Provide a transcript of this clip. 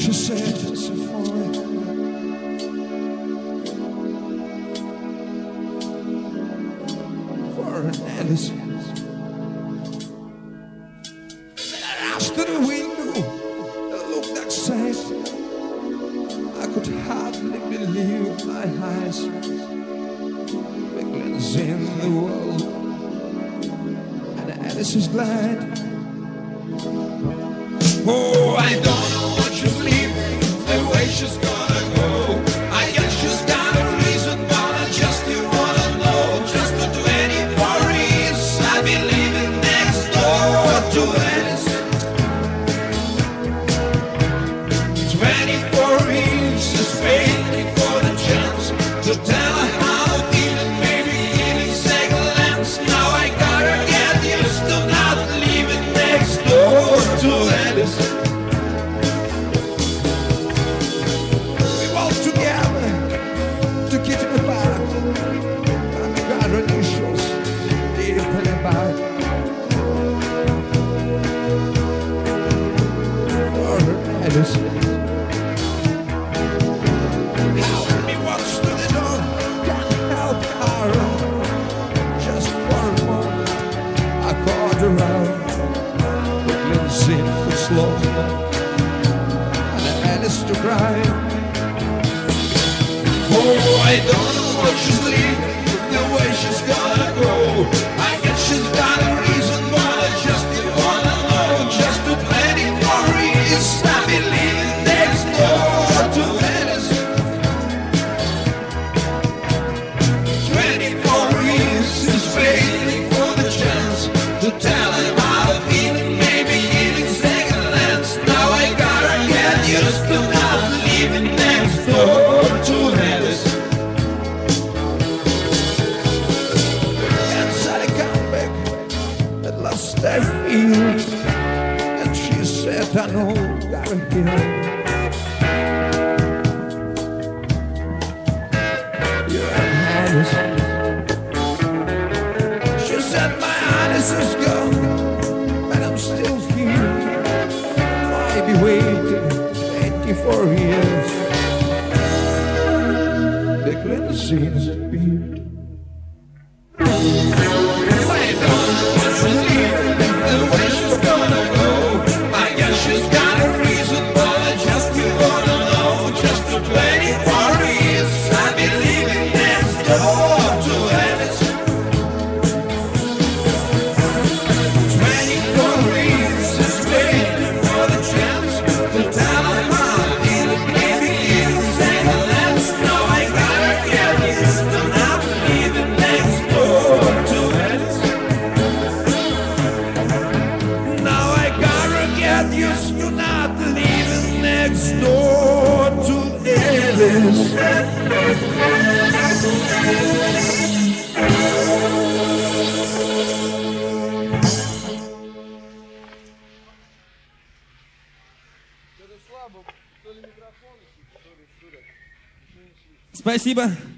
she said it's a fine. For an Alice. Then I rushed to the window, looked outside. I could hardly believe my eyes. England's in the world, and Alice is glad. Oh, I don't know what you believe, the way she's gonna go. I guess she's got a reason, but I just do wanna know. Just to 24 years, I've been living next door to Alice. 24 years is waiting for the chance to tell her how to feel it, maybe giving second glance. Now I gotta get used to not living next door to Alice. We walked together to get in the park, and we got our initials deep in the back. For Alice. Help me watch to the door, can't help her. Just for a moment, I caught her out. The glimpse in the slow, and Alice to cry. Oh, I don't know what she's leaving, the way she's gonna go. I guess she's got a reason, but I just didn't wanna know. Just to 24 years, I've been living next door to Alice. 24 years is waiting for the chance to tell him how I'm feeling, maybe giving second glance. Now I gotta get used to not living next door to Alice. Inside a comeback, at last I feel, and she said, I know, gotta heal. You're Alice. She said, my Alice is gone, but I'm still here. I'll be waiting 24 years. The cleansings appear. I don't know what she's leaving, the way she's gonna go. I guess she's got a reason, but I just don't wanna know. Just to 24 years, I've been living next door to Alice. 24 years is waiting for the chance to tell her how I'm feeling, maybe even second glance. Now I gotta get used to not living next door to Alice. Now I gotta get used to not living next door to Alice. Спасибо.